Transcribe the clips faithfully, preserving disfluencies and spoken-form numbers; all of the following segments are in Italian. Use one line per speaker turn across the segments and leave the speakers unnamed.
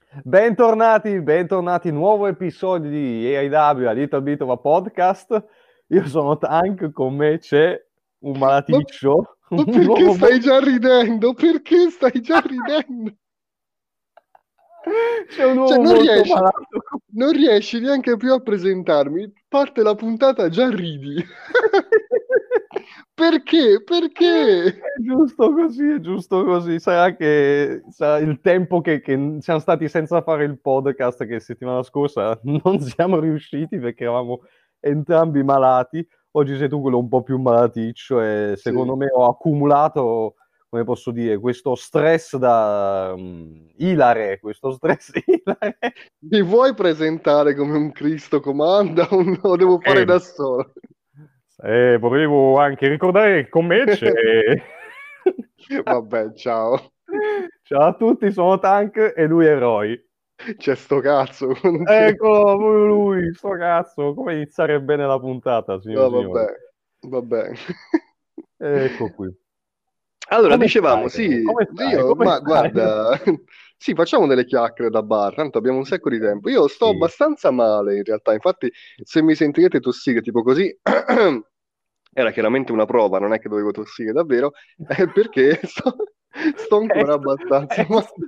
Bentornati, bentornati, nuovo episodio di A I W, a Little Bit of a Podcast. Io sono Tank, con me c'è un
Ma,
malaticcio,
ma
un
perché
nuovo mo-
stai già ridendo? Perché stai già ridendo?
c'è un
Cioè,
uomo
non
molto
riesci,
malato.
non riesci neanche più a presentarmi. Parte la puntata, già ridi. Perché? Perché?
È giusto così, è giusto così. Sarà che sarà il tempo che, che siamo stati senza fare il podcast, che settimana scorsa non siamo riusciti perché eravamo entrambi malati. Oggi sei tu quello un po' più malaticcio e secondo
Sì.
me ho accumulato, come posso dire, questo stress da um, ilare, questo stress ilare.
Mi vuoi presentare come un Cristo comanda o no? Lo devo fare
Eh,
da solo?
eh, volevo anche ricordare che con me c'è...
Vabbè, ciao.
Ciao a tutti, sono Tank e lui è Roy.
C'è sto cazzo. Non ti-
Eccolo, proprio lui, sto cazzo, come iniziare bene la puntata, signori e
No,
signori.
vabbè, vabbè.
Ecco qui.
Allora,
Come
dicevamo,
stai?
sì,
Come stai?
io,
Come
ma
stai?
guarda, sì, facciamo delle chiacchiere da bar, tanto abbiamo un sacco di tempo. Io sto
Sì.
abbastanza male in realtà, infatti se mi sentirete tossire tipo così, era chiaramente una prova, non è che dovevo tossire davvero, è perché sto, sto ancora
Test,
abbastanza male.
test.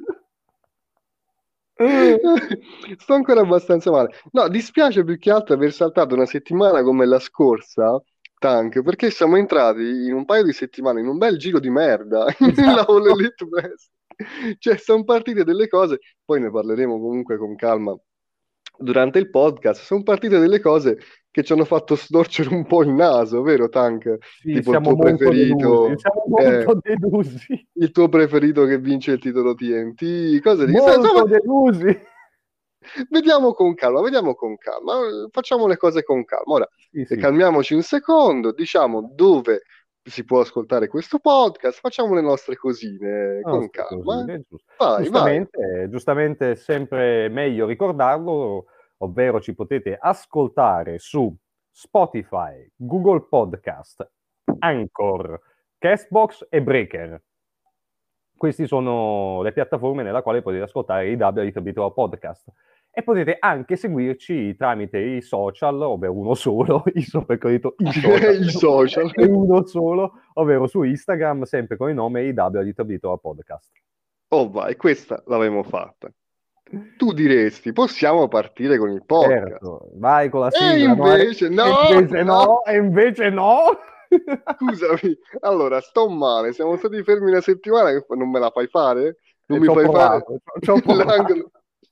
Sto ancora abbastanza male. No, dispiace più che altro aver saltato una settimana come la scorsa, Tank, perché siamo entrati in un paio di settimane in un bel giro di merda nella All
Esatto.
Elite Wrestling. Cioè, sono partite delle cose, poi ne parleremo comunque con calma durante il podcast. Sono partite delle cose che ci hanno fatto storcere un po' il naso, vero, Tank?
Sì,
Tipo il
siamo
tuo
molto delusi,
preferito,
siamo
eh,
molto delusi,
il tuo preferito che vince il titolo T N T, cose di... Insomma,
molto delusi.
vediamo con calma, vediamo con calma, facciamo le cose con calma. Ora,
Sì,
eh,
sì.
calmiamoci un secondo, diciamo dove si può ascoltare questo podcast, facciamo le nostre cosine
No,
con
sto così,
calma. eh.
è giusto.
Vai, vai.
Giustamente, giustamente è sempre meglio ricordarlo, ovvero ci potete ascoltare su Spotify, Google Podcast, Anchor, Castbox e Breaker. Queste sono le piattaforme nella quale potete ascoltare i W Little Bit of Podcast. E potete anche seguirci tramite i social, ovvero uno solo, i so perché ho detto i social,
I social.
è uno solo, ovvero su Instagram, sempre con il nome I W Little Bit of Podcast.
Oh, vai, questa l'avevamo fatta. Tu diresti, possiamo partire con il podcast.
Certo, vai con la
E
sigla, no? E
invece,
e
no,
invece
no.
no, e invece no.
Scusami, allora sto male. Siamo stati fermi una settimana che non me la fai fare? Non
E
mi
ci ho
fai fare
provato, ci ho provato.
l'angolo.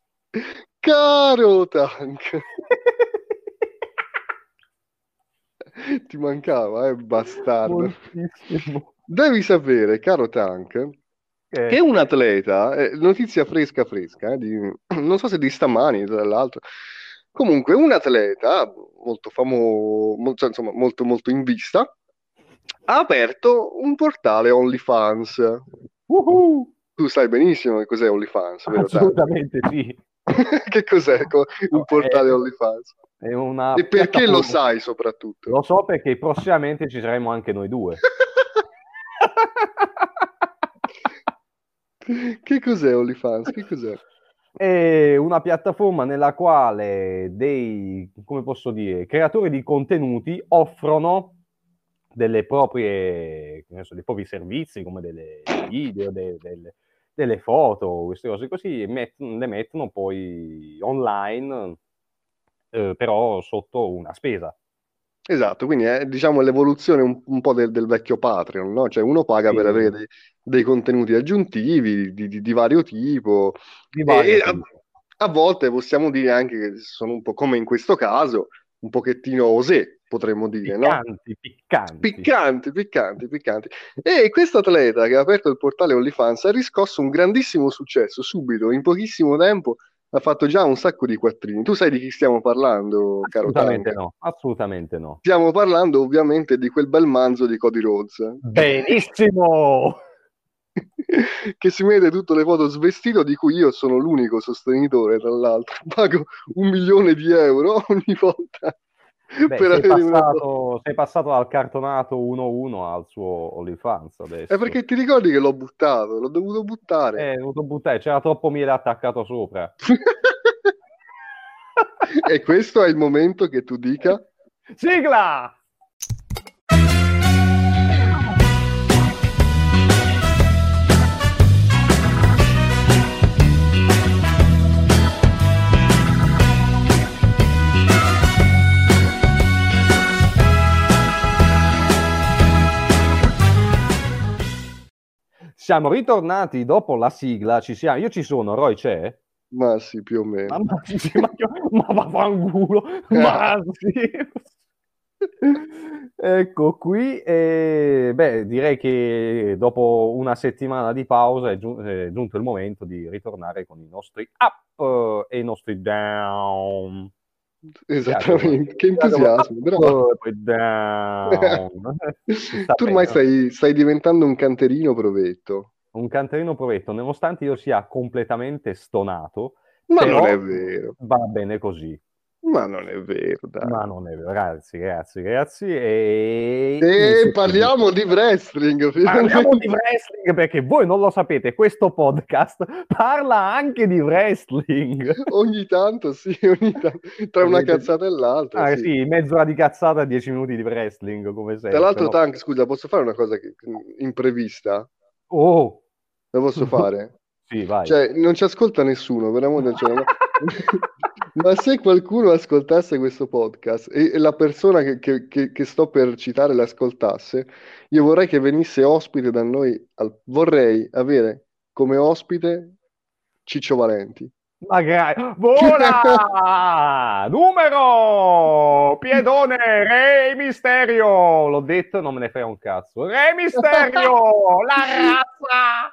Caro Tank, ti mancava, eh, bastardo.
Moltissimo.
Devi sapere, caro Tank, che
Eh,
un atleta, eh, notizia fresca fresca, eh, di- non so se di stamani, tra l'altro, comunque un atleta molto famoso, insomma molto molto in vista, ha aperto un portale OnlyFans.
uhu.
Tu sai benissimo che cos'è OnlyFans, vero Tank?
Assolutamente sì.
Che cos'è co- un
No, È,
portale OnlyFans?
è una
E perché lo
piattaforma.
sai soprattutto?
Lo so perché prossimamente ci saremo anche noi due.
Che cos'è OnlyFans? Che cos'è?
È una piattaforma nella quale dei, come posso dire, creatori di contenuti offrono delle proprie, che ne so, dei propri servizi come delle, dei video, de- delle, delle foto, queste cose così, e met- le mettono poi online, eh, però sotto una spesa.
Esatto, quindi è diciamo l'evoluzione un, un po' del, del vecchio Patreon, no? Cioè uno paga per avere
Sì,
dei, dei contenuti aggiuntivi di, di- di vario tipo
di
e,
vario
e a,
tipo.
a volte possiamo dire anche che sono un po' come in questo caso, un pochettino osé, potremmo dire, no?
Piccanti, piccanti.
Piccanti, piccanti, piccanti. E questo atleta che ha aperto il portale OnlyFans ha riscosso un grandissimo successo subito, in pochissimo tempo ha fatto già un sacco di quattrini. Tu sai di chi stiamo parlando, caro
Assolutamente
Tank?
no, assolutamente no.
Stiamo parlando ovviamente di quel bel manzo di Cody Rhodes
Benissimo!
che si mette tutte le foto svestito, di cui io sono l'unico sostenitore, tra l'altro. Pago un milione di euro ogni volta
Beh,
per
sei
avere una foto.
passato, sei passato dal cartonato uno uno al suo OnlyFans
È
adesso.
perché ti ricordi che l'ho buttato, l'ho dovuto buttare.
Eh, dovuto buttare, c'era troppo miele attaccato sopra.
E questo è il momento che tu dica...
Sigla! Siamo ritornati dopo la sigla, ci siamo, io ci sono, Roy c'è?
Ma sì, più o meno.
Ma, ma, sì, ma, ma vaffanculo, ma sì. Ecco qui, e, beh, direi che dopo una settimana di pausa è, giun- è giunto il momento di ritornare con i nostri up e i nostri down.
Esattamente, che entusiasmo, bravo.
Up e down. Ci sta
Tu
bene,
ormai
no?
stai, stai diventando un canterino provetto.
Un canterino provetto, nonostante io sia completamente stonato,
Ma non
però
è vero,
va bene così.
ma non è vero, dai.
Ma non è vero, ragazzi, ragazzi, ragazzi, e
E
inizio subito.
parliamo di wrestling,
Parliamo di
finalmente.
wrestling perché voi non lo sapete, questo podcast parla anche di wrestling.
Ogni tanto, sì, ogni tanto, tra una
Sapete?
cazzata e l'altra,
Ah,
sì.
sì, mezz'ora di cazzata, dieci minuti di wrestling, come
Tra
sempre,
l'altro,
no?
Tank, scusa, posso fare una cosa che- imprevista?
Oh!
La posso fare?
Sì, vai.
Cioè, non ci ascolta nessuno, veramente. Cioè, ma... ma se qualcuno ascoltasse questo podcast e, e la persona che, che- che- che sto per citare l'ascoltasse, io vorrei che venisse ospite da noi. al- Vorrei avere come ospite Ciccio Valenti.
Magari. Vola! Numero! Piedone! Re Misterio! L'ho detto, non me ne frega un cazzo. Re Misterio! La razza!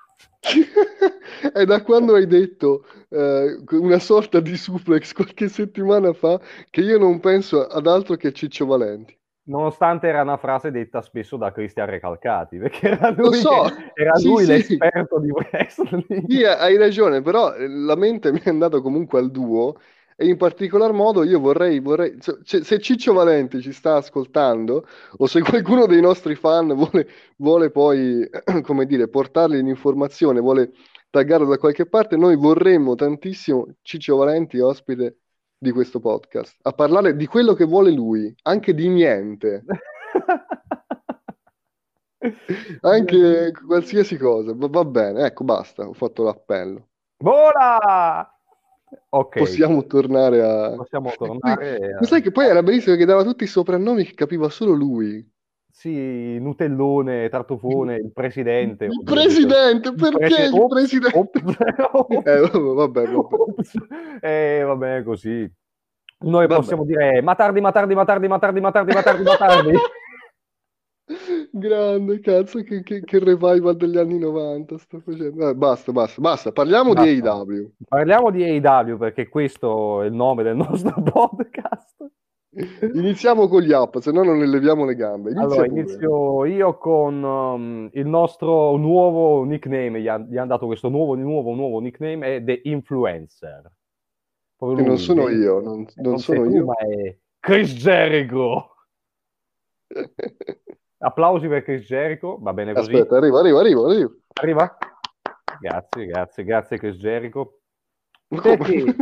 È da quando hai detto eh, una sorta di suplex qualche settimana fa che io non penso ad altro che a Ciccio Valenti.
Nonostante era una frase detta spesso da Cristian Recalcati, perché era
Lo
lui, che,
so,
era
sì,
lui
sì,
l'esperto di wrestling.
sì, hai ragione, però eh, la mente mi è andata comunque al duo e in particolar modo io vorrei, vorrei se, se- se Ciccio Valenti ci sta ascoltando o se qualcuno dei nostri fan vuole, vuole poi, come dire, portarli in informazione, vuole taggarlo da qualche parte, noi vorremmo tantissimo Ciccio Valenti ospite di questo podcast, a parlare di quello che vuole lui, anche di niente, anche qualsiasi cosa, va va bene, ecco, basta, ho fatto l'appello.
Vola! Ok,
Possiamo tornare a...
possiamo
Sì,
tornare
ma
a...
sai che poi era bellissimo che dava tutti i soprannomi che capiva solo lui.
Sì, Nutellone, Tartufone, il presidente.
Il
Oddio, ho detto...
presidente,
Il
perché
presidente...
il
Ops,
presidente?
ops,
Eh,
ops,
vabbè, vabbè.
ops. Eh, vabbè, così. Noi
Vabbè.
possiamo dire Matardi, Matardi, Matardi, Matardi, Matardi, Matardi, Matardi.
Grande, cazzo, che, che, che revival degli anni novanta sto facendo. Eh, basta, basta, basta. Parliamo di
Basta.
A E W.
Parliamo di A E W perché questo è il nome del nostro podcast.
Iniziamo con gli app, se no non ne leviamo le gambe.
Allora,
Inizia pure.
inizio io con um, il nostro nuovo nickname, gli, han- gli hanno dato questo nuovo, nuovo, nuovo nickname, è The Influencer.
Che
Proprio
non
lui,
sono
The-
io, non, non
non sei
sono
tu,
io.
ma è Chris Jericho. Applausi per Chris Jericho, va bene così?
Aspetta, arrivo, arrivo, arrivo, arrivo.
Arriva? Grazie, grazie, grazie Chris Jericho.
Ma come?
Perché?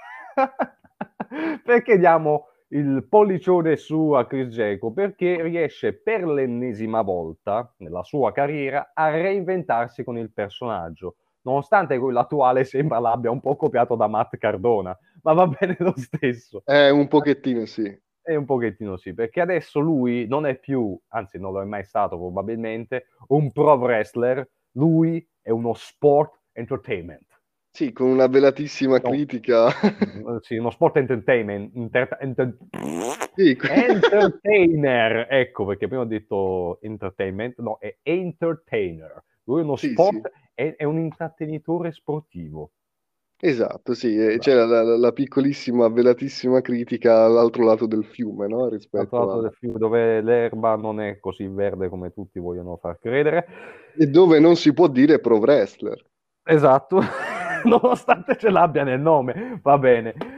Perché diamo il pollicione su a Chris Jericho? Perché riesce per l'ennesima volta nella sua carriera a reinventarsi con il personaggio, nonostante quello attuale sembra l'abbia un po' copiato da Matt Cardona, ma va bene lo stesso.
Eh, un pochettino sì.
È un pochettino sì, perché adesso lui non è più, anzi non lo è mai stato probabilmente, un pro wrestler, lui è uno sport entertainment.
Sì, con una velatissima
No,
critica.
sì, uno sport entertainment, inter- enter-
Sì.
entertainer, ecco perché prima ho detto entertainment, no, è entertainer. Lui è uno
Sì, sì,
sport, è, è un intrattenitore sportivo.
esatto, sì, e
Esatto.
c'era la, la- la piccolissima, velatissima critica all'altro lato del fiume, no?
L'altro
Rispetto
lato
a...
del fiume dove l'erba non è così verde come tutti vogliono far credere.
E dove non si può dire pro wrestler.
Esatto, nonostante ce l'abbia nel nome, va bene.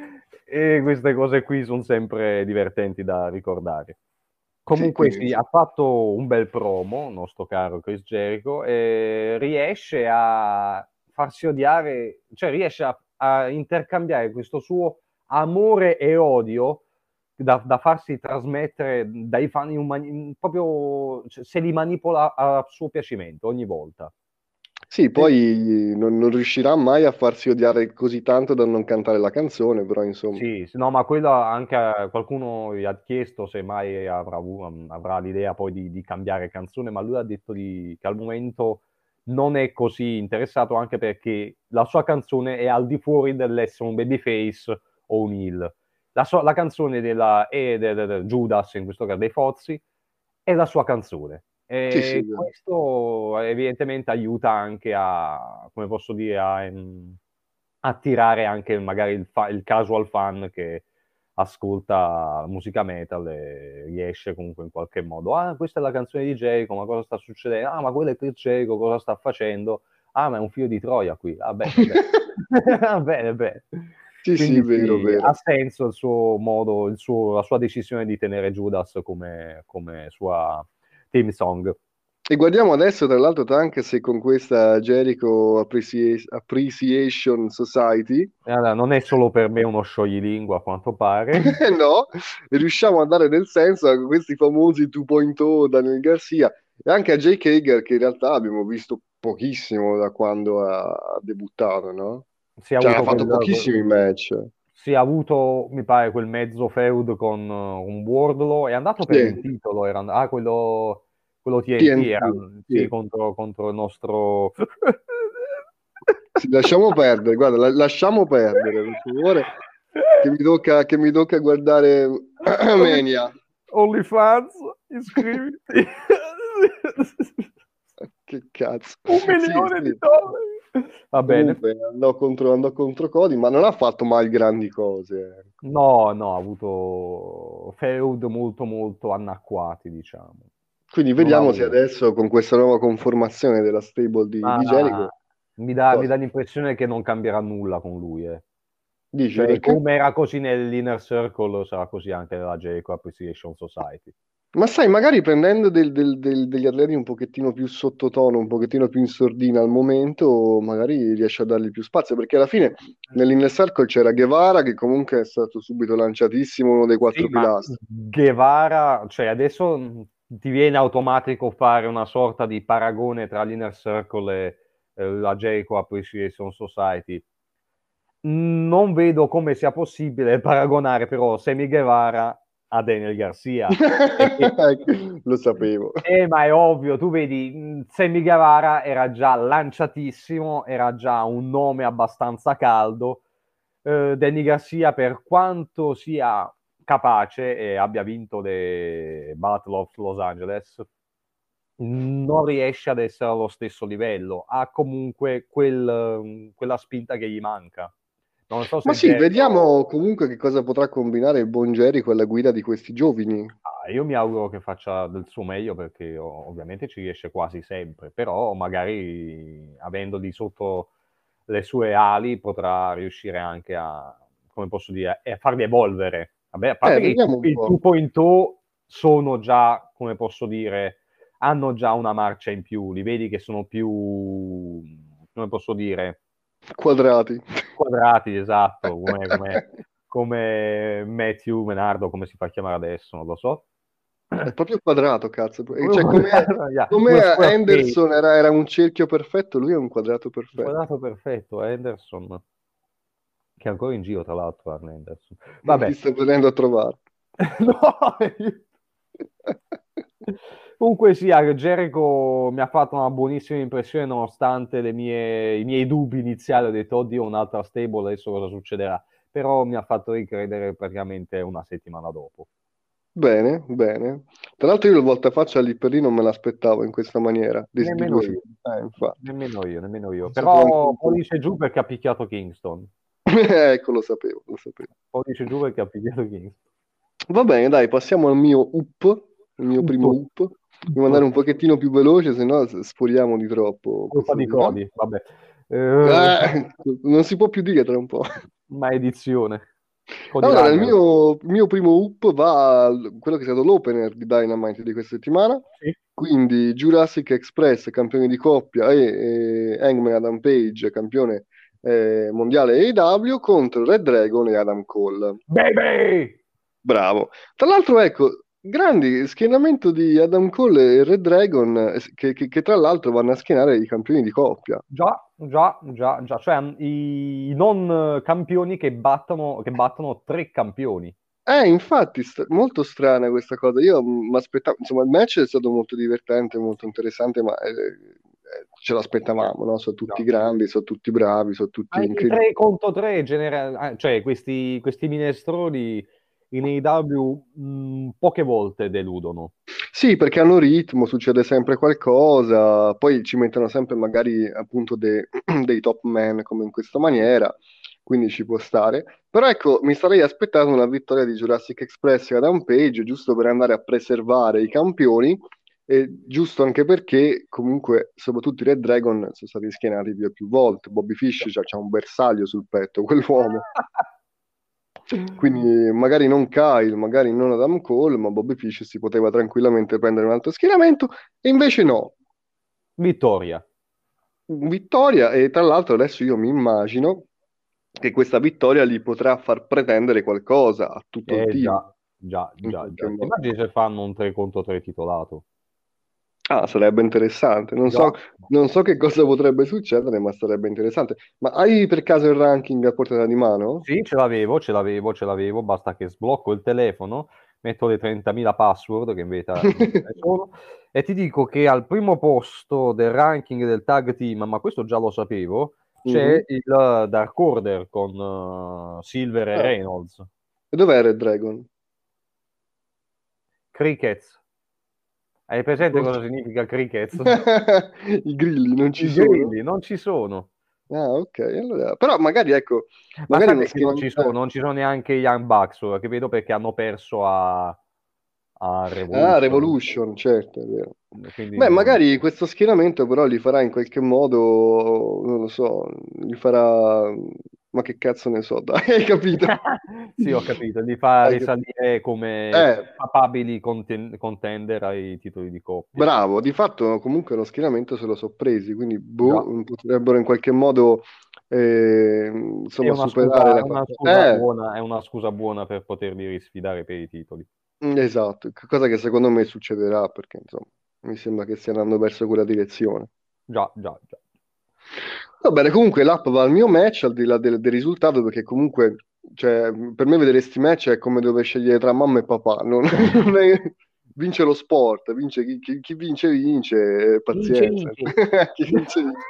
E queste cose qui sono sempre divertenti da ricordare.
Sì,
Comunque
quindi
sì, ha fatto un bel promo, nostro caro Chris Jericho, e riesce a farsi odiare, cioè riesce a, a intercambiare questo suo amore e odio da, da farsi trasmettere dai fan in un mani- in- proprio, cioè, se li manipola a suo piacimento ogni volta.
sì,
E-
poi non, non riuscirà mai a farsi odiare così tanto da non cantare la canzone, però insomma.
Sì, sì, no, ma quello anche a- qualcuno gli ha chiesto se mai avrà, avu- avrà l'idea poi di, di cambiare canzone, ma lui ha detto di- che al momento non è così interessato, anche perché la sua canzone è al di fuori dell'essere un babyface o un heel. La, sua- la canzone della, è de- de- de- Judas, in questo caso dei Fozzi, è la sua canzone.
Sì, sì,
E questo evidentemente aiuta anche a, come posso dire, a ehm, attirare anche magari il, fa- il casual fan che ascolta musica metal e riesce comunque in qualche modo. Ah, questa è la canzone di Jericho, ma cosa sta succedendo? Ah, ma quello è Chris Jericho, cosa sta facendo? Ah, ma è un figlio di Troia qui. Ah, bene, bene. Va bene, bene.
sì, sì,
Quindi
vero,
sì, ha
vero.
senso il suo modo, il suo- la sua decisione di tenere Judas come, come sua theme song.
E guardiamo adesso, tra l'altro, anche se con questa Jericho Appreci- Appreciation Society,
E allora, non è solo per me uno scioglilingua, a quanto pare.
no, riusciamo a dare del senso a questi famosi due punto zero Daniel Garcia e anche a Jake Hager, che in realtà abbiamo visto pochissimo da quando ha, ha debuttato, no?
Si è
Cioè, ha
avuto
fatto
quel,
pochissimi match.
si è avuto, mi pare, quel mezzo feud con uh, un Wardlow, è andato per
Sì,
un titolo, era, ah, quello, quello T N T,
T N T,
era, sì,
sì.
contro, contro il nostro...
Sì, lasciamo perdere, guarda, la- lasciamo perdere, per favore, che mi tocca, che mi tocca guardare
Only-
Mania.
OnlyFans, iscriviti.
Che cazzo.
Un
Sì,
milione di
sì.
dollari. Va bene.
Comunque andò contro, andò contro Cody, ma non ha fatto mai grandi cose. Ecco.
No, no, ha avuto feud molto molto annacquati, diciamo.
Quindi
Non ha
vediamo se
avuto.
adesso con questa nuova conformazione della stable di,
Ma
di Jericho,
mi dà, mi
cosa?
dà l'impressione che non cambierà nulla con lui, eh.
Dici
Cioè,
perché?
come era così nell'Inner Circle, sarà così anche nella Jericho Appreciation Society.
Ma sai, magari prendendo del- del- del- degli atleti un pochettino più sottotono, un pochettino più in sordina al momento, magari riesce a dargli più spazio, perché alla fine nell'Inner Circle c'era Guevara che comunque è stato subito lanciatissimo, uno dei
Sì,
quattro
ma
pilastri.
Guevara, cioè adesso mh, ti viene automatico fare una sorta di paragone tra l'Inner Circle e eh, la Jericho Appreciation Society. Non vedo come sia possibile paragonare però Sammy Guevara a Daniel Garcia. Perché
Ecco, lo sapevo.
Eh, ma è ovvio, tu vedi, mh, Sammy Guevara era già lanciatissimo, era già un nome abbastanza caldo. Eh, Danny Garcia, per quanto sia capace e abbia vinto le Battle of Los Angeles, non riesce ad essere allo stesso livello. Ha comunque quel, mh, quella spinta che gli manca. Non so
Ma
se
sì,
Jericho.
vediamo comunque che cosa potrà combinare il buon Jericho alla guida di questi giovani.
Ah, io mi auguro che faccia del suo meglio perché o- ovviamente ci riesce quasi sempre, però magari avendoli sotto le sue ali potrà riuscire anche a, come posso dire, a farli evolvere. Vabbè, a
Eh,
parte che i,
vediamo un
i
po'.
due punto zero sono già, come posso dire, hanno già una marcia in più, li vedi che sono più, come posso dire,
Quadrati.
quadrati, esatto, come, come, come Matthew Menardo, come si fa a chiamare adesso, non lo so.
È proprio quadrato, cazzo.
Come
Cioè,
un
come,
quadrato, yeah,
come
due square peg,
Anderson era, era un cerchio perfetto, lui è un quadrato
un
perfetto.
quadrato perfetto, Henderson, che è ancora in giro tra l'altro, Arne Henderson.
Ti
Vabbè,
sto venendo a trovare.
no, comunque sia, Jericho mi ha fatto una buonissima impressione nonostante le mie, i miei dubbi iniziali. Ho detto, oddio, un'altra stable, adesso cosa succederà? Però mi ha fatto ricredere praticamente una settimana dopo.
Bene, bene. Tra l'altro io la volta faccia lì per lì non me l'aspettavo in questa maniera, di, di due
Nemmeno io,
settimane, eh, infatti.
nemmeno io, nemmeno io.
È stato anche
Però
un po'.
pollice giù perché ha picchiato Kingston.
Ecco, lo sapevo, lo sapevo.
Pollice giù perché ha picchiato Kingston.
Va bene, dai, passiamo al mio up, il mio primo
Tutto,
up. Devo andare
tutto.
un pochettino più veloce, se no sforiamo di troppo
Colpa
questa
di
sera.
Cody, vabbè. Eh,
Eh, non si può più dire tra un po'.
maledizione. Cody
Allora, il
Runner.
mio, il mio primo up va a quello che è stato l'opener di Dynamite di questa settimana,
Sì.
quindi Jurassic Express, campione di coppia, e, e Hangman Adam Page, campione eh, mondiale A E W, contro Red Dragon e Adam Cole.
Baby!
Bravo. Tra l'altro, ecco, grandi schieramento di Adam Cole e Red Dragon, eh, che, che- che tra l'altro vanno a schienare i campioni di coppia.
Già, già, già, già, cioè i, i non campioni che battono, che battono tre campioni.
Eh, infatti, st- molto strana questa cosa. Io mi aspettavo, insomma, il match è stato molto divertente, molto interessante, ma eh, eh, ce l'aspettavamo, no? Sono tutti
Già.
grandi, sono tutti bravi, sono tutti
Ah, i
incredibili.
tre contro tre, genera- ah, cioè questi, questi minestroni in A E W mh, poche volte deludono.
Sì, perché hanno ritmo, succede sempre qualcosa, poi ci mettono sempre magari appunto de- dei top man come in questa maniera, quindi ci può stare. Però ecco, mi sarei aspettato una vittoria di Jurassic Express e Adam Page, giusto per andare a preservare i campioni, e giusto anche perché comunque, soprattutto i Red Dragon, sono stati schienati più e più volte. Bobby Fish c'ha c'ha un bersaglio sul petto, quell'uomo. Quindi magari non Kyle, magari non Adam Cole, ma Bobby Fish si poteva tranquillamente prendere un altro schieramento, e invece no,
Vittoria.
vittoria. E tra l'altro adesso io mi immagino che questa vittoria gli potrà far pretendere qualcosa a tutto il
Eh
team,
già, già,
in
già,
qualche
già. Ti
modo.
immagini se fanno un tre contro tre titolato?
Ah, sarebbe interessante. Non
Già.
so, non so che cosa potrebbe succedere, ma sarebbe interessante. Ma hai per caso il ranking a portata di mano?
Sì, ce l'avevo, ce l'avevo, ce l'avevo, basta che sblocco il telefono, metto le trentamila password che in verità non ce ne sono, e ti dico che al primo posto del ranking del tag team, ma questo già lo sapevo, c'è
Mhm.
il Dark Order con eh, Silver e
Ah,
Reynolds.
e dov'è Red Dragon?
Crickets. Hai presente cosa significa crickets?
I grilli non ci
I
sono?
grilli non ci sono.
Ah, ok. Allora, però magari, ecco,
Ma
magari uno
sapete che non
schema.
ci
eh.
sono? Non ci sono neanche i Young Bucks, ora, che vedo perché hanno perso a, a
Ah,
Revolution.
Revolution, certo, è vero.
Quindi
Beh,
non...
magari questo schieramento però li farà in qualche modo, non lo so, li farà. Ma che cazzo ne so, dai, hai capito?
Sì, ho capito, li fa
Hai cap-
risalire come
Eh,
papabili conten- contender ai titoli di coppia.
bravo, di fatto comunque lo schieramento se lo so presi, quindi
Già,
boh, potrebbero in qualche modo eh,
è
insomma
una
superare
scusa, è
la
una
parte.
scusa
Eh,
buona, è una scusa buona per poterli risfidare per i titoli.
mm, esatto, cosa che secondo me succederà perché insomma mi sembra che stia andando verso quella direzione.
Già, già, già.
Va bene, comunque l'app va al mio match al di là del, del risultato perché comunque cioè, per me vedere sti match è come dover scegliere tra mamma e papà, non, non è- vince lo sport, vince chi, chi- chi vince vince, e
Vince,
pazienza,
vince.
chi vince vince.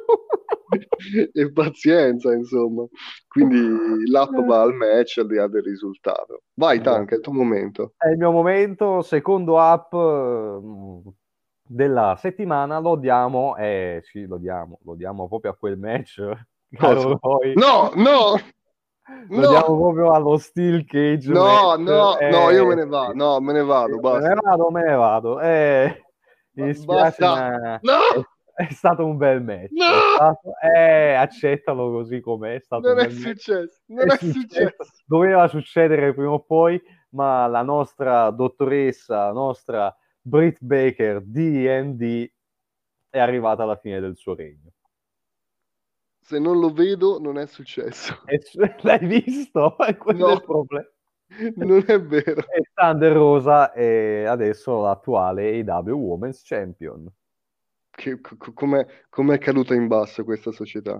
E pazienza, insomma. Quindi l'app va al match al di là del risultato. Vai,
Già.
Tank, è il tuo momento.
È il mio momento, secondo app eh, della settimana, lo diamo, eh sì, lo diamo, lo diamo proprio a quel match,
Cosa?
caro Roy.
No, no,
Lo
no,
diamo proprio allo Steel Cage
no,
match.
no, no, io me
Eh,
ne
sì.
vado, no, me ne vado,
Io me ne
basta.
vado, me ne vado. Eh, mi
Ba-
dispiace,
basta.
ma
No,
è, è stato un bel match. È
no,
stato, eh, accettalo così com'è, è stato un
non è
bel match.
successo,
È
non è
successo,
successo.
doveva succedere prima o poi, ma la nostra dottoressa, la nostra Britt Baker D and D è arrivata alla fine del suo regno.
Se non lo vedo, non è successo.
E c- l'hai visto? E quello è il
No,
problema.
non è vero.
E Thunder Rosa è adesso l'attuale A E W Women's Champion.
Che, co- com'è, com'è caduta in basso questa società?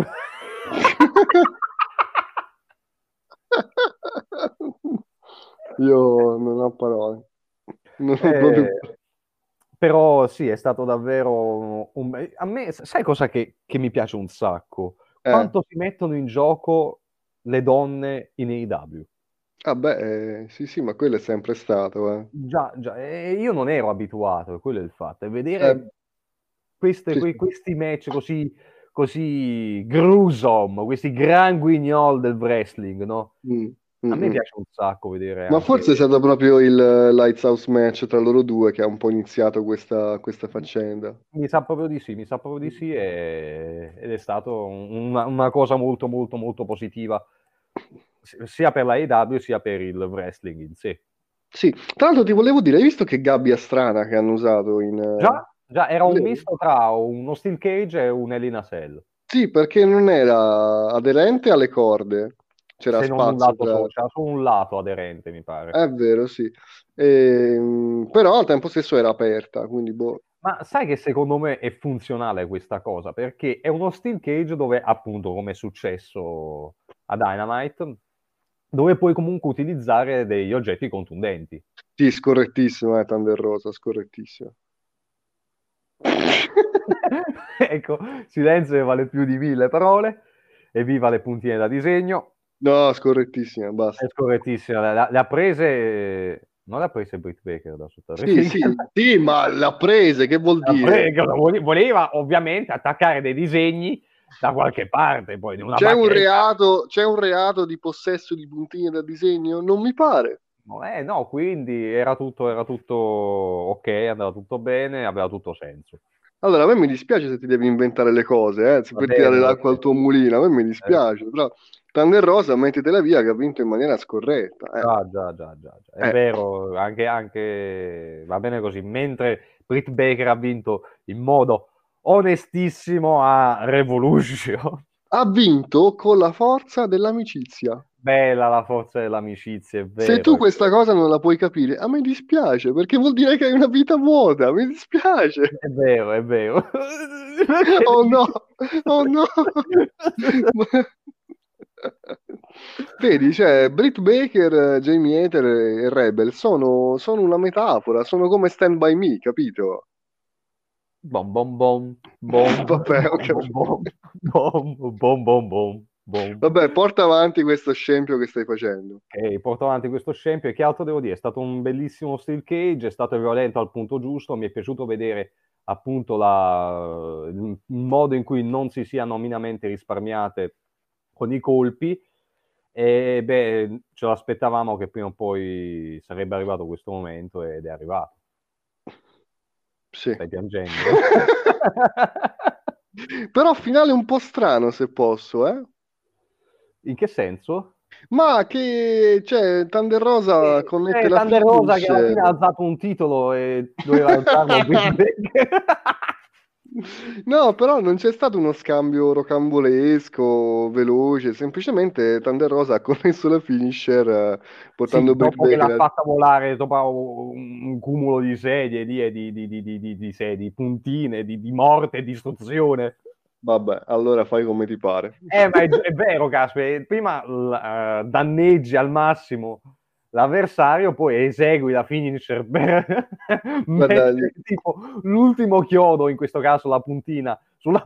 Io non ho parole. Non ho proprio.
Eh, però sì, è stato davvero un... A me, sai cosa che, che mi piace un sacco?
Eh,
Quanto si mettono in gioco le donne in A E W.
ah beh, eh, sì, sì, ma quello è sempre stato, eh.
Già, già, e io non ero abituato, quello è il fatto. E
Eh,
vedere queste-
sì,
que-
sì.
questi match così, così gruesome, questi gran guignol del wrestling, no?
Mm, mm,
A me
mm.
piace un sacco vedere
Ma forse è
anche...
stato proprio il eh, Lights House match tra loro due che ha un po' iniziato questa, questa faccenda.
Mi sa proprio di sì, mi sa proprio di sì e- ed è stato un- una, una cosa molto molto molto positiva sia per la A E W sia per il wrestling in sé.
Sì, tra l'altro ti volevo dire, hai visto che gabbia strana che hanno usato in... eh,
Già, già era un
le-
misto tra uno steel cage e un Hell in a Cell,
Sì, perché non era aderente alle corde, c'era
se non un
spazio
lato
tra...
solo, c'era solo un lato aderente, mi pare.
È vero, sì. Ehm, però al tempo stesso era aperta, quindi boh.
Ma sai che secondo me è funzionale questa cosa? Perché è uno steel cage dove, appunto, come è successo a Dynamite, dove puoi comunque utilizzare degli oggetti contundenti.
Sì, scorrettissimo, eh, Thunder Rosa, scorrettissimo.
Ecco, silenzio che vale più di mille parole. Evviva le puntine da disegno.
No, scorrettissima,
È
basta.
correttissimo. Le, le ha prese, non le ha prese Britt Baker da sotto il
Sì,
ring.
sì, sì, ma l'ha prese, che vuol
La
dire?
prega, vole- voleva ovviamente attaccare dei disegni da qualche parte, poi di una
C'è un
bacheca.
reato, c'è un reato di possesso di puntine da disegno? Non mi pare.
Eh, no, quindi era tutto, era tutto ok, andava tutto bene, aveva tutto senso.
Allora, a me mi dispiace se ti devi inventare le cose, eh, se
Va
per
bene,
tirare
va
l'acqua al
bene.
tuo mulino, a me mi
Eh,
dispiace, però Thunder Rosa, mettitela via che ha vinto in maniera scorretta. Eh.
già, già, già, già, già. È
Eh.
vero, anche, anche va bene così. Mentre Britt Baker ha vinto in modo onestissimo a Revolution.
Ha vinto con la forza dell'amicizia.
Bella la forza dell'amicizia, è
Se
vero,
tu
è
questa
vero.
cosa non la puoi capire, a me dispiace, perché vuol dire che hai una vita vuota, mi dispiace.
È vero, è vero. Perché
Oh
devi-
no, oh no. Vedi, cioè, Britt Baker, Jamie Hater e Rebel sono, sono una metafora, sono come Stand By Me, capito?
Bom bom bom, bom
Vabbè, ho
bom bom
capito.
bom, bom bom bom bom, bom.
Vabbè, porta avanti questo scempio che stai facendo.
Ok, porto avanti questo scempio e che altro devo dire? È stato un bellissimo steel cage, è stato violento al punto giusto, mi è piaciuto vedere appunto la- il modo in cui non si siano minimamente risparmiate con i colpi e beh, ce l'aspettavamo che prima o poi sarebbe arrivato questo momento ed è arrivato.
Sì.
Stai piangendo?
Però finale un po' strano, se posso, eh?
In che senso?
Ma che, cioè, Thunder Rosa
Eh,
connette
eh,
la
Thunder Rosa che alla
finish.
fine ha alzato un titolo e doveva alzarlo Britt Baker.
No, però non c'è stato uno scambio rocambolesco, veloce, semplicemente Thunder Rosa ha connesso la finisher eh,
Sì,
portando Britt
dopo che l'ha
Baker. a-
fatta volare sopra un, un cumulo di sedie, di, e di, di, di, di, di, di sedie, puntine, di, di morte e distruzione.
Vabbè, allora fai come ti pare.
Eh, ma è, è vero, Casper, prima l- eh, danneggi al massimo l'avversario, poi esegui la finisher per
Guarda,
mettere tipo l'ultimo chiodo, in questo caso la puntina, sulla...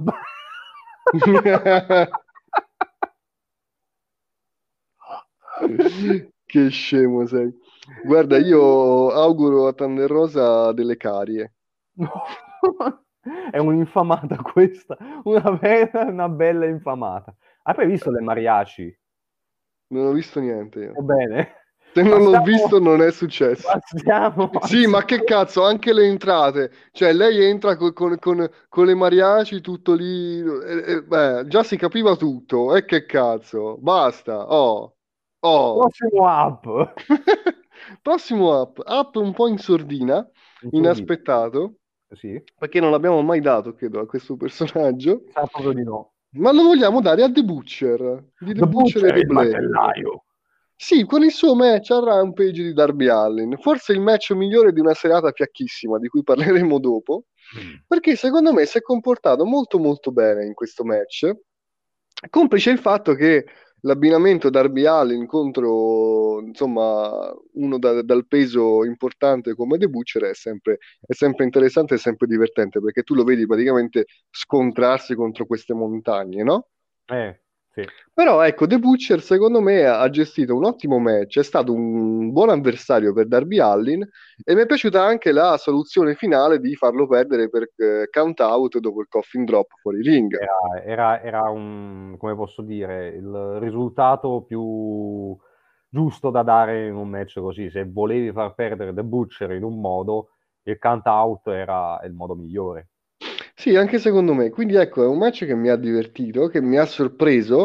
che scemo sei. Guarda, io auguro a Thunder Rosa delle carie.
No. È un'infamata questa, una, vera, una bella infamata. Hai poi visto le mariachi?
Non ho visto niente io.
Ebbene,
Se non l'ho
passiamo,
visto non è successo.
passiamo al
Sì, ma che
secondo.
cazzo, anche le entrate. Cioè, lei entra co- con, con- con le mariachi, tutto lì. eh, eh, beh, già si capiva tutto. E che cazzo, basta. Oh, oh.
Prossimo up.
Prossimo up. Up un po' in sordina,
In sordina.
inaspettato,
Sì,
perché non l'abbiamo mai dato, credo, a questo personaggio.
sa proprio di no.
Ma lo vogliamo dare a The Butcher, di The
The
Butcher e
Butcher,
The
il
Blade.
macellaio.
Sì, con il suo match a Rampage di Darby Allin, forse il match migliore di una serata fiacchissima, di cui parleremo dopo,
Mm.
perché secondo me si è comportato molto molto bene in questo match, complice il fatto che l'abbinamento Darby Allin contro, insomma, uno da- dal peso importante come The Butcher è sempre, è sempre interessante e sempre divertente, perché tu lo vedi praticamente scontrarsi contro queste montagne, no?
Eh, sì.
Però ecco, The Butcher secondo me ha gestito un ottimo match, è stato un buon avversario per Darby Allin e mi è piaciuta anche la soluzione finale di farlo perdere per eh, count out dopo il coffin drop fuori ring.
Era, era, era un, come posso dire, il risultato più giusto da dare in un match così. Se volevi far perdere The Butcher in un modo, il count out era il modo migliore.
Sì, anche secondo me. Quindi ecco, è un match che mi ha divertito, che mi ha sorpreso,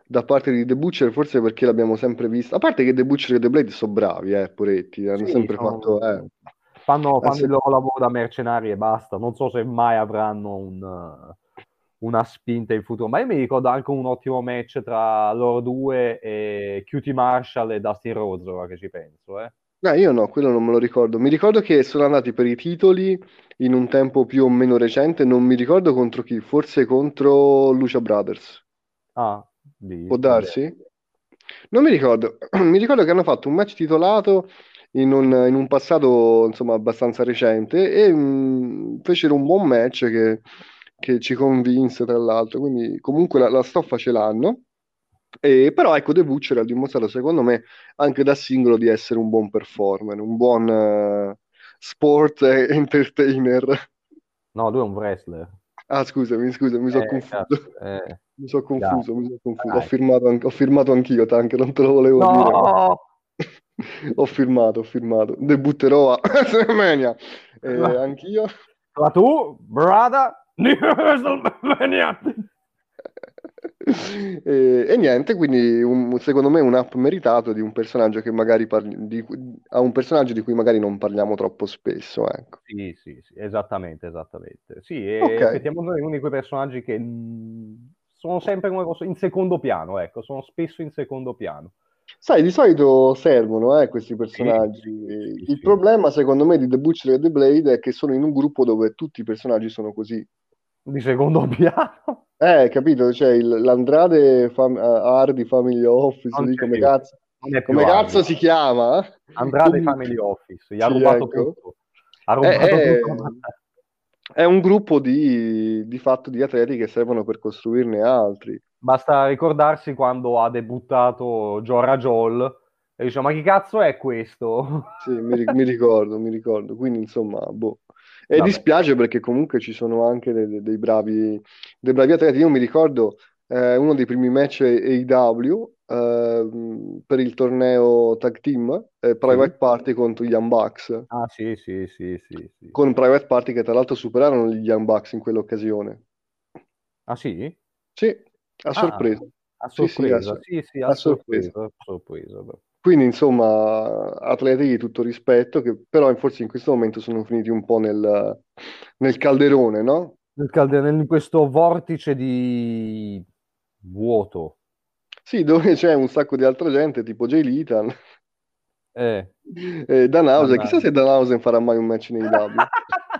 da parte di The Butcher, forse perché l'abbiamo sempre vista. A parte che The Butcher e The Blade sono bravi, eh, poretti, hanno
Sì,
sempre fatto...
sono-
Eh,
fanno,
han
fanno il
se-
loro lavoro da mercenari e basta. Non so se mai avranno un, eh, una spinta in futuro. Ma io mi ricordo anche un ottimo match tra loro due e Q T Marshall e Dustin Rhodes, ora che ci penso. Eh.
No, io no, quello non me lo ricordo. Mi ricordo che sono andati per i titoli in un tempo più o meno recente, non mi ricordo contro chi, forse contro Lucha Brothers.
Ah, lì,
Può
va bene.
darsi? Non mi ricordo. Mi ricordo che hanno fatto un match titolato in un, in un passato, insomma, abbastanza recente e mh, fecero un buon match che, che ci convinse, tra l'altro. Quindi, comunque, la, la stoffa ce l'hanno. E, però, ecco, The Butcher ha dimostrato, secondo me, anche da singolo di essere un buon performer, un buon eh, sport entertainer.
No, lui è un wrestler.
Ah, scusami, scusami, mi sono
Eh,
confuso.
cazzo, eh,
Mi sono
dai,
confuso, mi sono confuso. Ho
dai.
firmato, an- ho firmato anch'io, Tank, non te lo volevo dire, ma
No!
ho firmato, ho firmato. Debutterò a WrestleMania. Eh, anch'io.
Ma tu, brother, di WrestleMania.
E, e niente, quindi un- secondo me un up meritato di un personaggio che magari parli, di, cui- a un personaggio di cui magari non parliamo troppo spesso, ecco.
Sì, sì, sì, esattamente, esattamente. Sì,
Ok.
e effettivamente è uno di quei personaggi che mh, sono sempre come posso, in secondo piano, ecco, sono spesso in secondo piano.
Sai, di solito servono, eh, questi
Sì,
personaggi.
sì, sì,
Il
sì.
problema, secondo me, di The Butcher e The Blade è che sono in un gruppo dove tutti i personaggi sono così.
Di secondo piano
Eh, capito? C'è il- l'Andrade fam- eh, Hardy Family Office,
non
lì
c'è
come
più,
cazzo,
non è più
come
Hardy.
cazzo si chiama?
Andrade
Comunque,
Family Office, gli ha
sì,
rubato
ecco.
tutto. Ha
È,
rubato
è-
tutto.
è un gruppo di, di fatto di atleti che servono per costruirne altri.
Basta ricordarsi quando ha debuttato Jorah Joel e dice, ma chi cazzo è questo?
Sì, mi, ri- mi ricordo, mi ricordo. Quindi, insomma, boh. E
Vabbè.
dispiace perché comunque ci sono anche dei, dei- dei bravi, dei bravi atleti. Io mi ricordo eh, uno dei primi match A E W ehm, per il torneo Tag Team, eh,
Sì?
Private Party contro gli Young Bucks,
Ah, sì, sì, sì, sì, sì.
con Private Party che tra l'altro superarono gli Young Bucks in quell'occasione.
Ah, sì?
Sì, a
Ah,
sorpresa.
a
Sì, sì, a,
sorpresa.
sor-
Sì, sì, a
a sorpresa.
sorpresa, a sorpresa. Beh.
Quindi, insomma, atleti di tutto rispetto, che però forse in questo momento sono finiti un po' nel, nel calderone, no?
Nel calde- in questo vortice di vuoto.
Sì, dove c'è un sacco di altra gente, tipo Jay Lethal,
Eh,
e Danhausen. Chissà
mannaggia.
se Danhausen farà mai un match in A E W.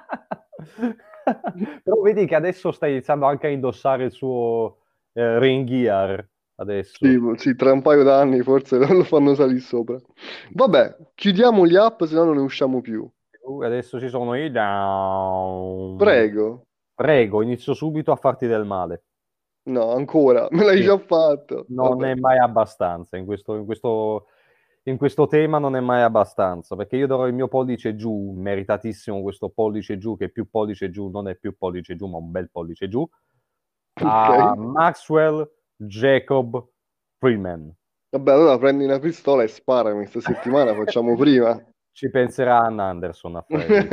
Però vedi che adesso sta iniziando anche a indossare il suo eh, ring gear
Sì,
adesso.
sì, tra un paio d'anni forse lo fanno salire sopra. Vabbè, chiudiamo gli app, se no non ne usciamo più.
Uh, adesso ci sono i down.
Prego.
Prego, inizio subito a farti del male.
No, ancora, me l'hai
Sì.
già fatto.
Non
Vabbè.
è mai abbastanza in questo, in questo, in questo tema, non è mai abbastanza perché io darò il mio pollice giù, meritatissimo questo pollice giù, che più pollice giù non è più pollice giù, ma un bel pollice giù,
Ok.
a Maxwell Jacob Freeman.
Vabbè, allora prendi una pistola e sparami, questa settimana facciamo prima.
Ci penserà Ann Anderson a fare quello.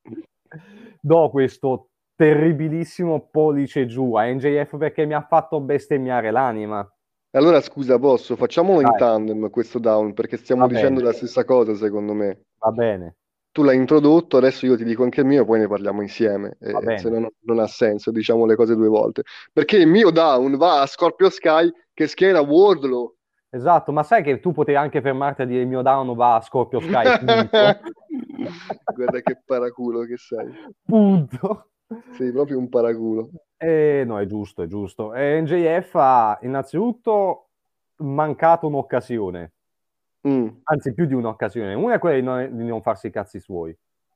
Do questo terribilissimo pollice giù a N J F perché mi ha fatto bestemmiare l'anima.
Allora, scusa, posso? Facciamolo in
Dai,
tandem questo down, perché stiamo
va
dicendo
bene,
la stessa cosa, secondo me.
va bene,
Tu l'hai introdotto, adesso io ti dico anche il mio, e poi ne parliamo insieme.
va
E se
bene.
no, non non ha senso, diciamo le cose due volte. Perché il mio down va a Scorpio Sky che schiera Wardlow.
Esatto, ma sai che tu potevi anche fermarti a dire il mio down va a Scorpio Sky, punto.
Guarda che paraculo che sei.
Punto.
Sei proprio un paraculo.
Eh, no, è giusto, è giusto. E N J F ha innanzitutto mancato un'occasione,
Mm.
anzi più di un'occasione. Una è quella di non, di non farsi i cazzi suoi.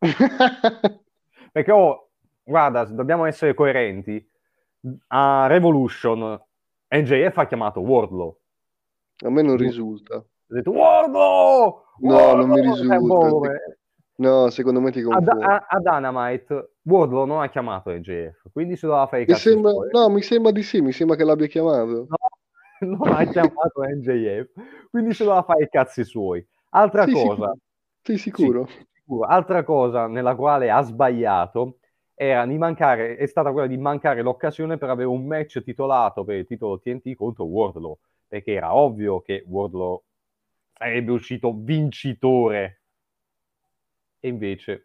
Perché, oh, guarda, dobbiamo essere coerenti. A Revolution N J F ha chiamato Wardlow.
A me non
Ha
risulta.
detto Wardlow!
No, non mi
Wardlow! Sai un po'
risulta. Ti-
come...
No, secondo me ti
A, Da-
confondi.
a- a Dynamite Wardlow non ha chiamato N J F, quindi si doveva fare i
Mi
cazzi
sembra,
suoi.
no, mi sembra di sì, mi sembra che l'abbia chiamato.
No, non ha chiamato N J F, quindi si doveva fare i cazzi suoi. Altra
Sì,
cosa,
sicuro. Sei
sì,
sicuro?
sicuro. Altra cosa nella quale ha sbagliato era di mancare, è stata quella di mancare l'occasione per avere un match titolato per il titolo T N T contro Wardlow. perché era ovvio che Wardlow sarebbe uscito vincitore, e invece,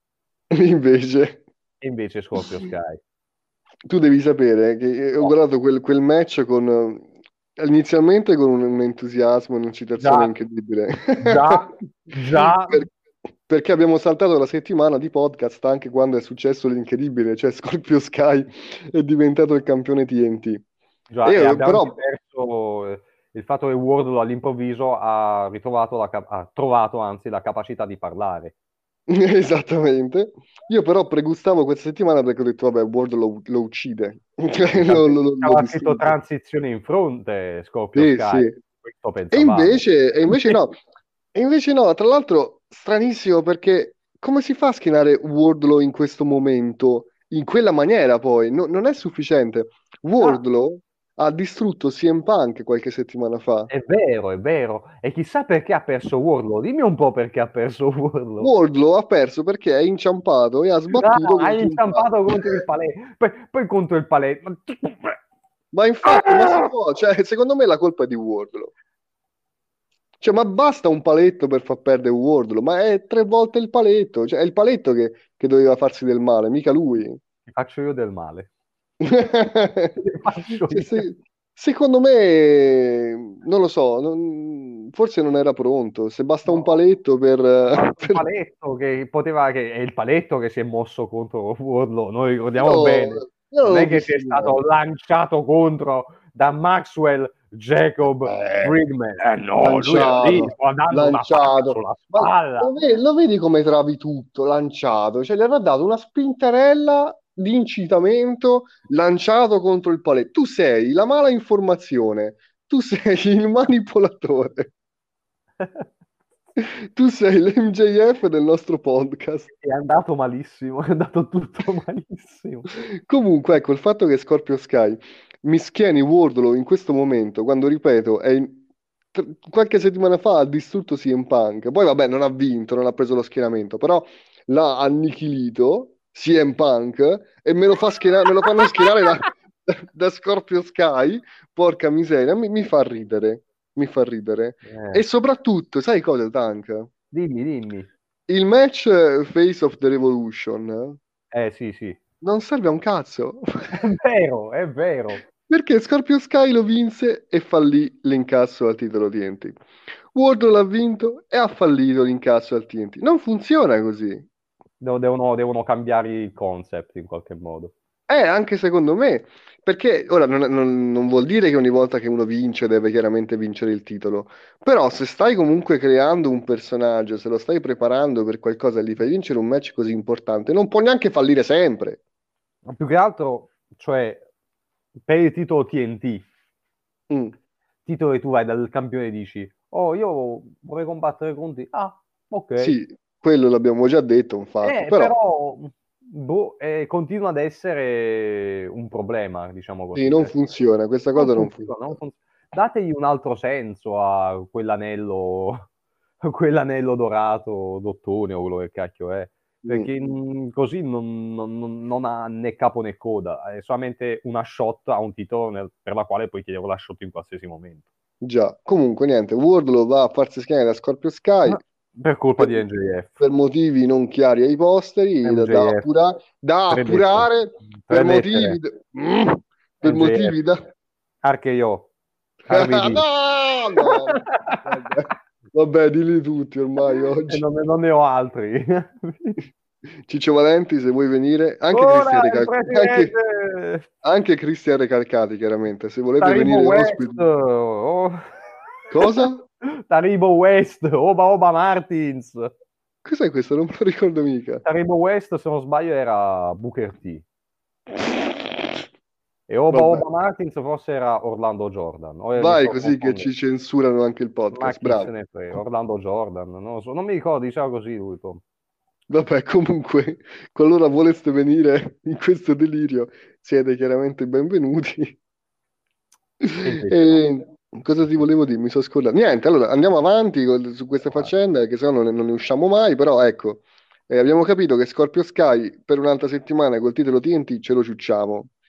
Invece,
e invece Scorpio Sky.
tu devi sapere che ho
No,
guardato quel, quel match con, eh, inizialmente con un, un entusiasmo, un'eccitazione
già,
incredibile.
già, già,
Per- perché abbiamo saltato la settimana di podcast anche quando è successo l'incredibile, cioè Scorpio Sky è diventato il campione T N T. E
già, e
io,
abbiamo anche
però,
perso eh, il fatto che Wardlow all'improvviso ha ritrovato la, cap- ha trovato anzi la capacità di parlare.
esattamente, io però pregustavo questa settimana perché ho detto, vabbè, Ward lo, lo uccide,
Mi
Cioè,
sa
lo,
che
lo-
ci
lo
aveva scritto
distrugge.
transizione in fronte Scorpio
Sì,
Sky,
sì.
questo
E
pensavamo.
invece, e invece no, e invece no, tra l'altro stranissimo perché come si fa a schienare Wardlow in questo momento, in quella maniera poi? No- non è sufficiente.
Ah,
Wardlow ha distrutto C M Punk qualche settimana fa.
è vero, è vero. E chissà perché ha perso Wardlow. Dimmi un po' perché ha perso Wardlow.
Wardlow ha perso perché è inciampato e ha
Ah,
sbattuto
hai
contro un
inciampato
palo.
contro il palè. Poi, poi contro il palè.
Ma infatti, ma si può, cioè, secondo me la colpa è di Wardlow. Cioè, ma basta un paletto per far perdere Wardlow, ma è tre volte il paletto, cioè è il paletto che, che doveva farsi del male, mica lui.
Ti faccio io del male. Ti faccio
Cioè,
io.
se- secondo me, non lo so, non- forse non era pronto. Se basta un
No,
paletto per,
basta un
per-
paletto che poteva, che è il paletto che si è mosso contro Wardlow, noi ricordiamo
Io,
bene.
io non
Non
l'ho
è che si
visto
è stato
niente.
lanciato contro da Maxwell Jacob
Eh,
Friedman. Eh no, lui era lì,
lanciato,
stava dando una pacca
lanciato.
sulla
Ma
spalla.
lo vedi, lo vedi come travi tutto, lanciato? Cioè, gli avrà dato una spintarella di incitamento lanciato contro il paletto. Tu sei la mala informazione, tu sei il manipolatore, tu sei l'M J F del nostro podcast.
È andato malissimo, è andato tutto malissimo.
Comunque, ecco, il fatto che Scorpio Sky mischieni Wardlow in questo momento, quando ripeto, è in- tr- qualche settimana fa ha distrutto C M Punk, poi vabbè, non ha vinto, non ha preso lo schieramento, però l'ha annichilito C M Punk e me lo fa schiena- me lo fanno schierare da, da Scorpio Sky, porca miseria, mi, mi fa ridere, mi fa ridere. E
Eh,
soprattutto, sai cosa, Tank?
dimmi, dimmi.
Il match eh, Face of the Revolution eh,
Eh sì, sì,
non serve a un cazzo.
è vero, è vero.
Perché Scorpio Sky lo vinse e fallì l'incasso al titolo T N T. Wardlow l'ha vinto e ha fallito l'incasso al T N T. Non funziona così.
Devo- Devono, devono cambiare il concept in qualche modo.
Eh, anche secondo me, perché ora non, non- non vuol dire che ogni volta che uno vince deve chiaramente vincere il titolo, però se stai comunque creando un personaggio, se lo stai preparando per qualcosa e gli fai vincere un match così importante, non può neanche fallire sempre.
Ma più che altro, cioè, per il titolo T N T,
Mm.
titolo che tu vai dal campione e dici, oh, io vorrei combattere con te. Ah, ok.
Sì, quello l'abbiamo già detto, un fatto,
Eh,
però
però, boh, eh, continua ad essere un problema, diciamo
sì,
così.
non
Eh.
funziona, questa
Non
cosa non
funziona, non
funziona.
funziona. Dategli un altro senso a quell'anello, a quell'anello dorato, d'ottone o quello che cacchio è,
Mm.
perché mm, così non, non- non- non ha né capo né coda, è solamente una shot a un titolo nel- per la quale puoi chiedere la shot in qualsiasi momento.
Già, comunque niente, Wardlow va a farsi schienare da Scorpio Sky
Ah, per colpa
per,
di N J F.
per motivi non chiari ai posteri, da, da
M J F,
appura- da
tre lettere,
appurare per
tre
motivi,
lettere,
d- mm, per
M J F,
motivi da...
anche io, R V D.
No, no, vabbè, vabbè, dilli tutti ormai
E
oggi.
non, non ne ho altri.
Ciccio Valenti, se vuoi venire, anche Cristian
Ora il
Recalcati, anche,
presidente
anche Cristian Recalcati, chiaramente, se volete
Taribo
venire
West,
ospiti.
oh.
Cosa?
Taribo West, Oba Oba Martins.
Cos'è questo? Non me lo ricordo mica.
Taribo West, se non sbaglio, era Booker T. E Oba
Vabbè,
Oba Martins forse era Orlando Jordan. O mi
vai
sto
così che ci
confondendo.
censurano anche il
Ma
podcast.
chi se
Bravo.
ne frega? Orlando Jordan, non lo so. Non mi ricordo, diceva così lui. Poi.
Vabbè, comunque, qualora voleste venire in questo delirio, siete chiaramente benvenuti.
E invece no.
E cosa ti volevo dire? Mi sono scordato. Niente, allora andiamo avanti con- su queste
Vai.
faccende, che se no non, non ne usciamo mai, però ecco, eh, abbiamo capito che Scorpio Sky per un'altra settimana col titolo T N T ce lo ciucciamo.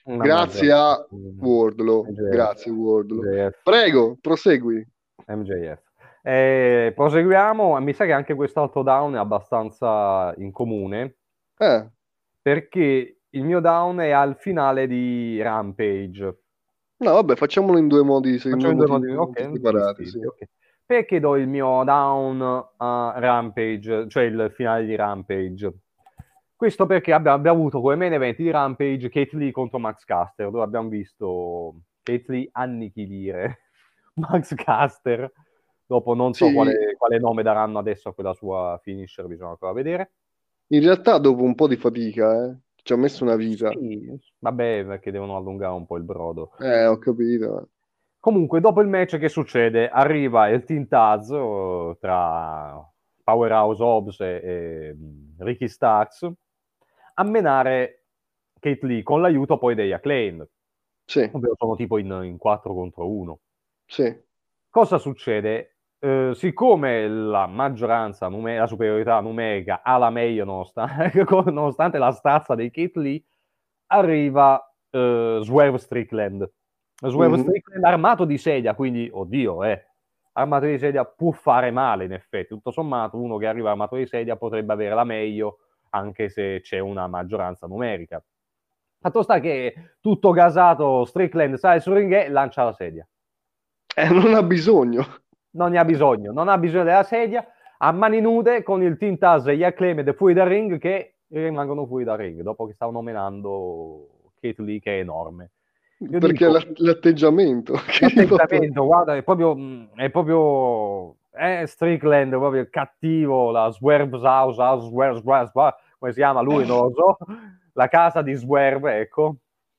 Mamma
Grazie a
mia.
Wardlow.
M J F.
Grazie Wardlow.
M J F.
Prego, prosegui.
M J F. Eh, proseguiamo. Mi sa che anche quest'altro down è abbastanza in comune,
Eh,
perché il mio down è al finale di Rampage.
no, vabbè, facciamolo in due modi, in due
Facciamo in due
motivi
modi,
molto
ok,
separati, sì.
distinti, ok. Perché do il mio down a Rampage, cioè il finale di Rampage? Questo perché abbiamo, abbiamo avuto come main event di Rampage Kate Lee contro Max Caster, dove abbiamo visto Kate Lee annichilire Max Caster. Dopo non so
Sì,
quale, quale nome daranno adesso a quella sua finisher, bisogna ancora vedere.
in realtà dopo un po' di fatica, eh, ci ho messo una vita.
Sì, vabbè, perché devono allungare un po' il brodo.
Eh, ho capito.
Comunque, dopo il match, che succede? Arriva il Team Taz eh, tra Powerhouse Hobbs e, e Ricky Starks a menare Kate Lee con l'aiuto poi degli Acclaimed,
Sì,
ovvero sono tipo in, in quattro contro uno.
sì.
Cosa succede? Eh, siccome la maggioranza, nume- la superiorità numerica ha la meglio nonostante, nonostante la stazza dei Kate Lee, arriva eh, Swerve Strickland. Swerve
Mhm.
Strickland armato di sedia, quindi, oddio, eh, armato di sedia può fare male in effetti. Tutto sommato, uno che arriva armato di sedia potrebbe avere la meglio, anche se c'è una maggioranza numerica. Fatto sta che tutto gasato, Strickland sale sul ring e lancia la sedia.
Eh, non ha bisogno.
Non ne ha bisogno, non ha bisogno della sedia, a mani nude con il Team Taz e gli Acclaimed fuori dal ring, che rimangono fuori dal ring dopo che stavano menando Kate Lee, che è enorme. Io
Perché è
dico,
l'att- l'atteggiamento che gli fa fare.
l'atteggiamento, guarda, è proprio, mh, è proprio è Strickland, proprio cattivo, la Swerve House, House Swerve, Swerve, Swerve, come si chiama lui, non lo so, la casa di Swerve, ecco.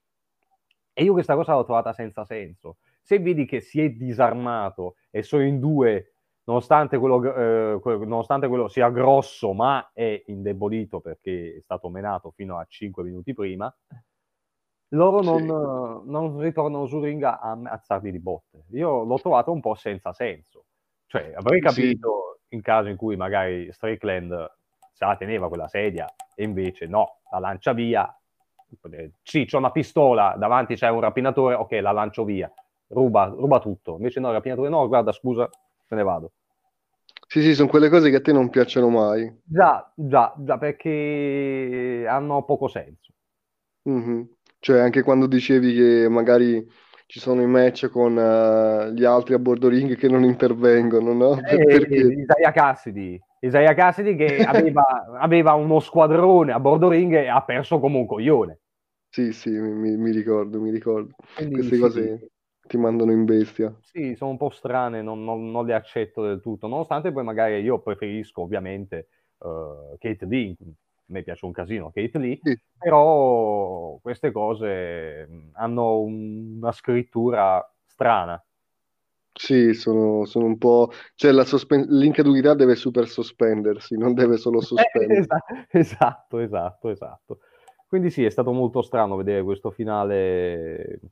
E io questa cosa l'ho trovata senza senso. Se vedi che si è disarmato e sono in due, nonostante quello, eh, quello- nonostante quello sia grosso, ma è indebolito perché è stato menato fino a cinque minuti prima, loro non,
Sì,
non ritornano sul ring a ammazzarli di botte. Io l'ho trovato un po' senza senso. Cioè, avrei
sì.
capito in caso in cui magari Strickland se la teneva quella sedia e invece no, la lancia via. Sì, c'è una pistola, davanti c'è un rapinatore, ok, la lancio via. Ruba, ruba tutto. Invece no, il rapinatore no, guarda, scusa, me ne vado.
Sì, sì, sono quelle cose che a te non piacciono mai.
Già, già, già, perché hanno poco senso.
Mhm. Cioè, anche quando dicevi che magari ci sono i match con eh, gli altri a bordo ring che non intervengono, no? Per-
Eh,
perché?
Isaiah Cassidy, Isaiah Cassidy che aveva, aveva uno squadrone a bordo ring e ha perso come un coglione.
Sì, sì, mi, mi- mi ricordo, mi ricordo.
Quindi
Queste
sì,
cose ti mandano in bestia.
sì, sono un po' strane, non, non- non le accetto del tutto, nonostante poi magari io preferisco ovviamente eh, Kate Lee, a me piace un casino Kate Lee,
Sì,
però queste cose mh, hanno un- una scrittura strana.
sì, sono, sono un po'. Cioè, la sospen- l'incredulità deve super sospendersi, non deve solo
Eh,
sospendere.
esa- esatto, esatto, esatto. Quindi sì, è stato molto strano vedere questo finale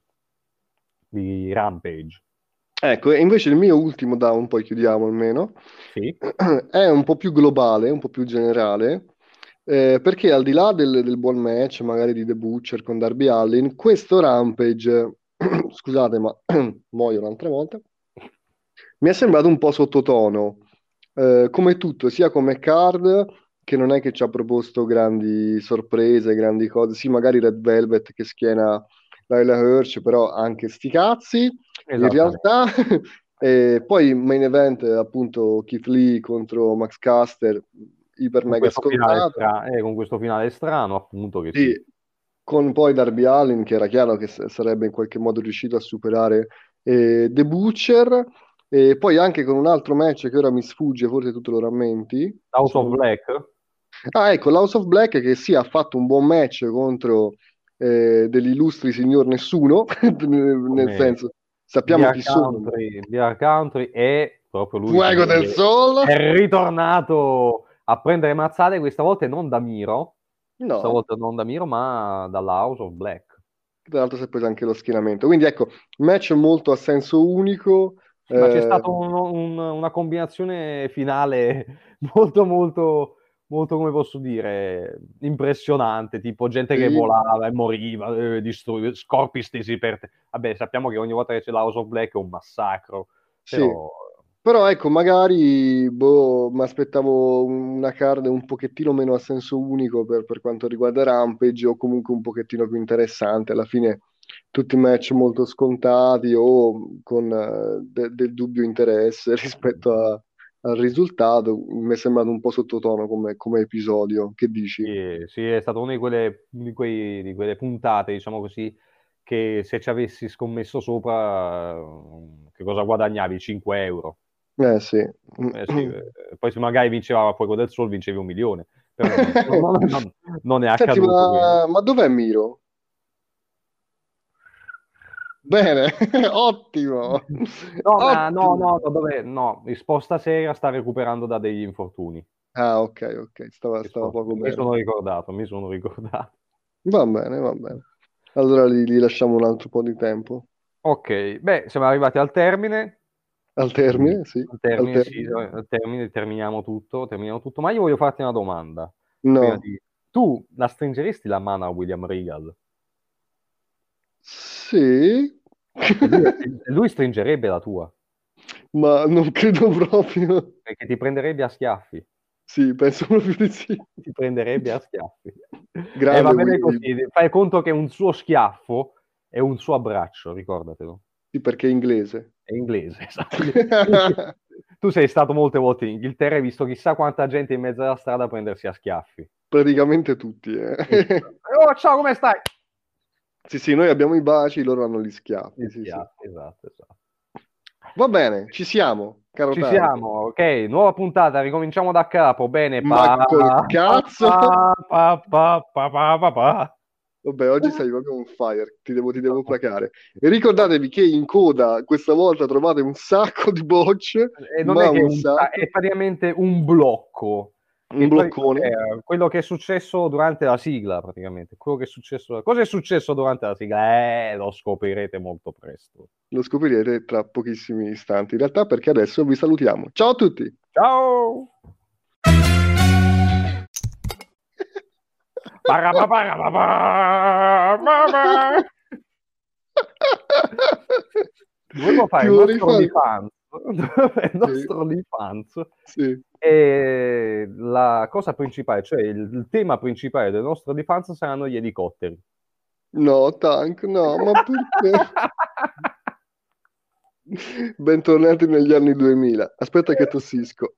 di Rampage.
Ecco, e invece il mio ultimo down, poi chiudiamo almeno,
Sì,
è un po' più globale, un po' più generale, eh, perché al di là del, del buon match, magari di The Butcher con Darby Allin, questo Rampage, scusate, ma muoio un'altra volta, mi è sembrato un po' sottotono, eh, come tutto, sia come card, che non è che ci ha proposto grandi sorprese, grandi cose, sì, magari Red Velvet che schiena Laila Hirsch, però anche sti cazzi, in
esattamente.
realtà. E poi main event, appunto, Keith Lee contro Max Caster, iper
Con
mega
questo finale,
scontato.
stra- eh, con questo finale strano, appunto, che sì.
Sì, con poi Darby Allin, che era chiaro che s- sarebbe in qualche modo riuscito a superare eh, The Butcher, e poi anche con un altro match che ora mi sfugge, forse tu te lo rammenti.
House of
Sono-
Black?
Ah, ecco, l'House of Black che sì, ha fatto un buon match contro eh, degli illustri signor nessuno, nel
Come
senso, sappiamo
Beer
chi sono, ma
Country, Beer Country e proprio lui che
Fuego del
è,
Sol?
è ritornato a prendere mazzate, questa volta non da Miro, questa
No,
volta non da Miro, ma dalla House of Black.
tra l'altro si è preso anche lo schienamento. Quindi ecco, match molto a senso unico.
Sì, ma c'è
eh,
stata un- un- una combinazione finale molto molto molto, come posso dire, impressionante, tipo gente che
Sì,
volava e moriva, eh, distru- corpi stesi per te. Vabbè, sappiamo che ogni volta che c'è la House of Black è un massacro,
sì.
però
Però ecco, magari boh, mi aspettavo una card un pochettino meno a senso unico per, per quanto riguarda Rampage, o comunque un pochettino più interessante. Alla fine tutti match molto scontati o con eh, de- del dubbio interesse rispetto a- al risultato. Mi è sembrato un po' sottotono come, come episodio. Che dici?
sì, sì, è stata una di quelle, di quei- di quelle puntate, diciamo così, che se ci avessi scommesso sopra, eh, che cosa guadagnavi? cinque euro.
Eh sì.
Eh sì, eh, poi se magari vinceva a Fuoco del Sol vincevi un milione, però non, non- non- non è
Senti,
accaduto, quindi.
ma, ma dov'è Miro? Bene, ottimo,
No, ma no,
ottimo.
no, no, dove, no, risposta seria, sta recuperando da degli infortuni.
Ah, ok, ok, stava,
Mi
stava
sono,
poco
mi
bene.
sono ricordato, mi sono ricordato.
Va bene, va bene. Allora gli, gli lasciamo un altro po' di tempo.
Ok, beh, siamo arrivati al termine.
Al
Mm,
termine, sì,
Al
al
termine, sì,
termine.
al termine terminiamo tutto, terminiamo tutto. Ma io voglio farti una domanda. Prima
No,
di... Tu la stringeresti la mano a William Regal?
sì,
E lui, e lui stringerebbe la tua,
ma non credo proprio.
perché ti prenderebbe a schiaffi.
Sì, penso proprio di sì.
Ti prenderebbe a schiaffi. E va
Grande
bene
Willy,
così, fai conto che un suo schiaffo è un suo abbraccio, ricordatelo.
sì, perché è inglese.
È inglese, esatto. Tu sei stato molte volte in Inghilterra e hai visto chissà quanta gente in mezzo alla strada a prendersi a schiaffi.
Praticamente tutti, eh.
Oh, ciao, come stai?
Sì, sì, noi abbiamo i baci, loro hanno gli
Gli
schiaffi, sì, sì.
schiaffi, esatto, esatto.
Va bene, ci siamo, caro
Ci
Tank.
siamo, ok, nuova puntata, ricominciamo da capo, bene,
Ma
pa,
col
pa,
cazzo!
pa, pa, pa, pa, pa, pa, pa.
Vabbè, oggi sei proprio on fire, ti devo, ti devo placare. E ricordatevi che in coda questa volta trovate un sacco di bocce,
E non
ma
è che è,
un
un-
sacco,
è praticamente un blocco,
un
che poi
bloccone.
è quello che è successo durante la sigla, praticamente. Quello che è successo, cosa è successo durante la sigla? Eh, lo scoprirete molto presto.
Lo scoprirete tra pochissimi istanti, in realtà, perché adesso vi salutiamo. Ciao a tutti!
Ciao! Parapaparapaparapapa. Dovevo
Ti
fare il
vorrei
nostro
fare...
OnlyFans, il
Sì,
nostro OnlyFans,
sì.
e la cosa principale, cioè il, il tema principale del nostro OnlyFans saranno gli elicotteri.
No, Tank, no, ma perché? Bentornati negli anni duemila. Aspetta che tossisco.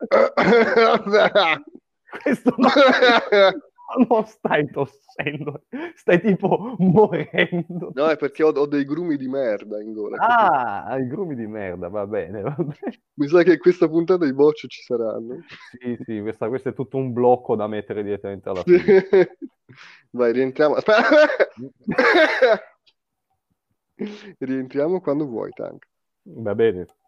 Questo non stai, non stai tossendo, stai tipo morendo.
No, è perché ho, ho dei grumi di merda in gola, capito?
Ah, i grumi di merda, va bene, va bene.
Mi sa che questa puntata i bocce ci saranno.
Sì, sì, questa- questo è tutto un blocco da mettere direttamente alla
Sì.
fine.
Vai, rientriamo. Aspetta. Rientriamo quando vuoi, Tank.
Va bene.